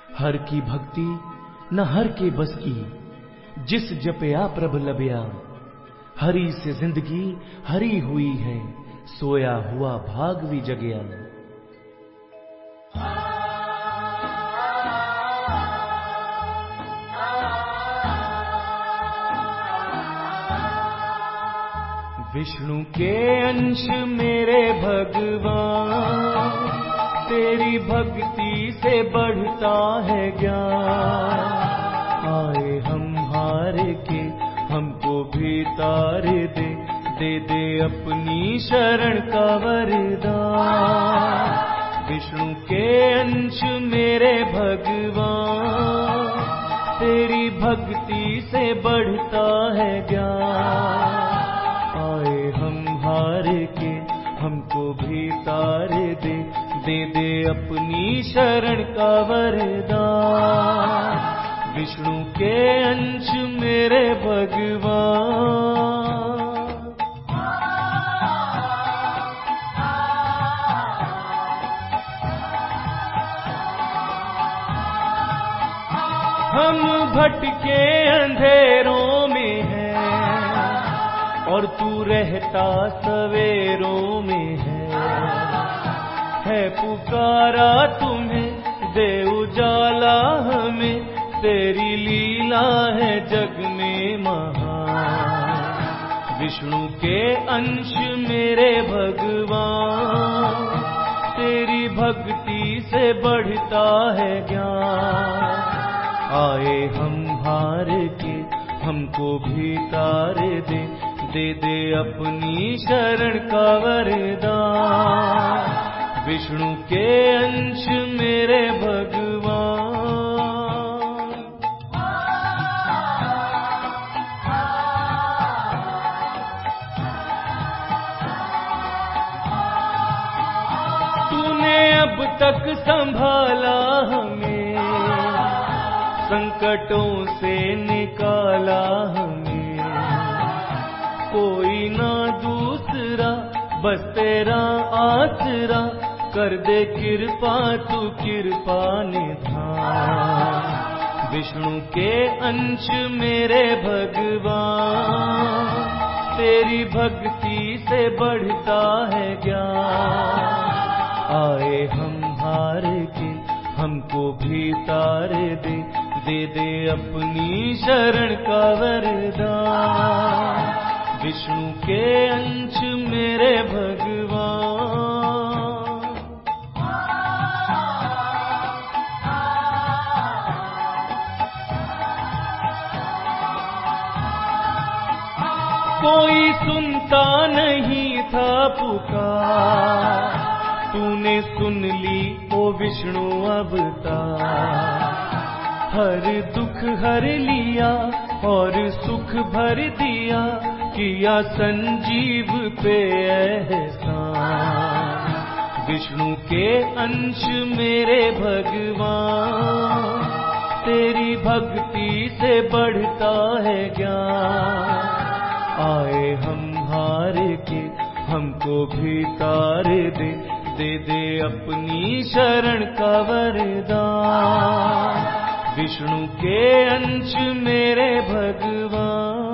हर की भक्ति न हर के बस की, जिस जपया प्रभ लबया। हरि से जिंदगी हरी हुई है, सोया हुआ भाग भी जगया। विष्णु के अंश मेरे भगवान, तेरी भक्ति से बढ़ता है ज्ञान। आए हम हार के हमको भी तार दे, दे दे अपनी शरण का वरदान। विष्णु के अंश मेरे भगवान, तेरी भक्ति से बढ़ता है ज्ञान। आए हम हार के हमको भी तार दे, दे दे अपनी शरण का वरदान। विष्णु के अंश मेरे भगवान। हम भटके अंधेरों में हैं और तू रहता सवेरों में है पुकारा तुम्हें दे उजाला हमें, तेरी लीला है जग में महान। विष्णु के अंश मेरे भगवान, तेरी भक्ति से बढ़ता है ज्ञान। आए हम हार के हमको भी तार दे, दे दे अपनी शरण का वरदान। विष्णु के अंश मेरे भगवान। तूने अब तक संभाला हमें, संकटों से निकाला हमें। कोई ना दूसरा बस तेरा आसरा, कर दे कृपा तू कृपा निधान। विष्णु के अंश मेरे भगवान, तेरी भक्ति से बढ़ता है ज्ञान। आए हम हार के हमको भी तार दे, दे दे अपनी शरण का वरदान। विष्णु के अंश मेरे भगवान। कोई सुनता नहीं था पुकार, तूने सुन ली ओ विष्णु अवतार। हर दुख हर लिया और सुख भर दिया, किया संजीव पे एहसान। विष्णु के अंश मेरे भगवान, तेरी भक्ति से बढ़ता है ज्ञान। आए हम हार के हमको भी तार दे, दे दे अपनी शरण का वरदान। विष्णु के अंश मेरे भगवान।